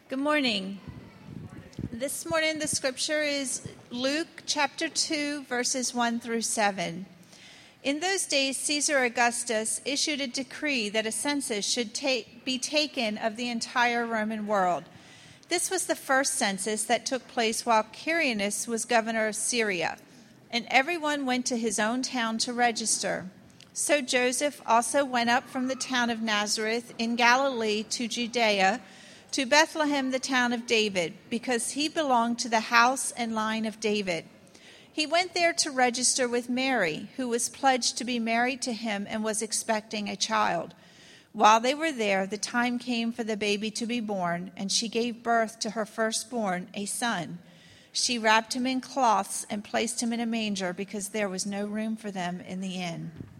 Good morning. This morning the scripture is Luke chapter 2, verses 1 through 7. In those days, Caesar Augustus issued a decree that a census should be taken of the entire Roman world. This was the first census that took place while Quirinius was governor of Syria, and everyone went to his own town to register. So Joseph also went up from the town of Nazareth in Galilee to Judea, to Bethlehem, the town of David, because he belonged to the house and line of David. He went there to register with Mary, who was pledged to be married to him and was expecting a child. While they were there, the time came for the baby to be born, and she gave birth to her firstborn, a son. She wrapped him in cloths and placed him in a manger because there was no room for them in the inn.